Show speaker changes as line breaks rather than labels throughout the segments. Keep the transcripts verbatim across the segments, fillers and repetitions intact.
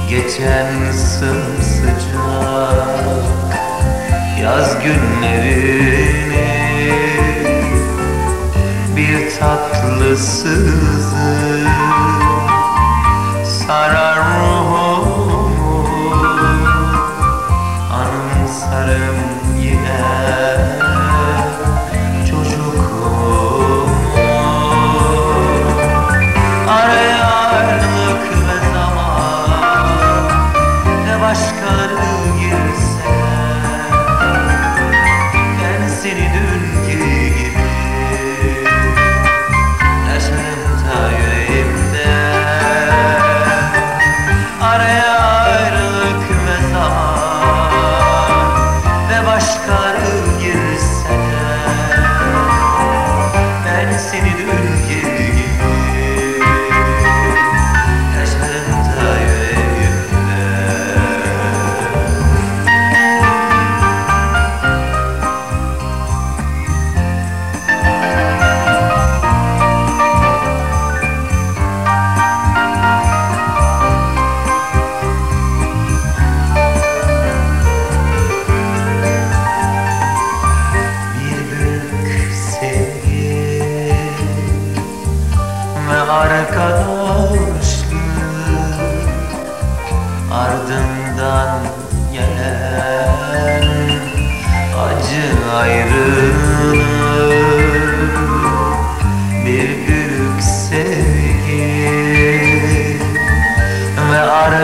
Geçen sımsıcak yaz günlerini bir tatlı sızı sarar ruhumu. Anımsarım yine çocukluğumu. Araya ayrılık ve zaman ve başkaları girse, ben seni dünkü gibi yaşarım ta yüreğimde. Araya ayrılık ve zaman ve başkaları girse, ben seni dünkü gibi yaşarım ta yüreğimde. Arkadaşlık ardından gelen acı ayrılık, bir büyük sevgi ve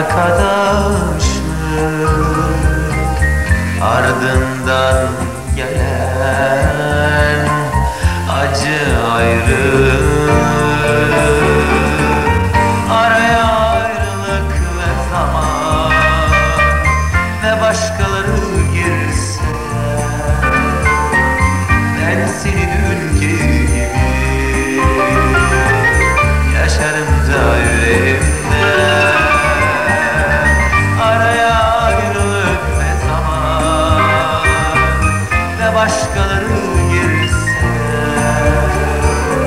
arkadaşlık ardından gelen acı ayrılık. Başkaları girse, ben seni dünkü gibi yaşarım da yüreğimde. Araya ayrılık ve zaman ve başkaları girse,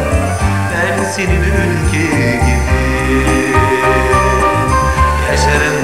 ben seni dünkü gibi yaşarım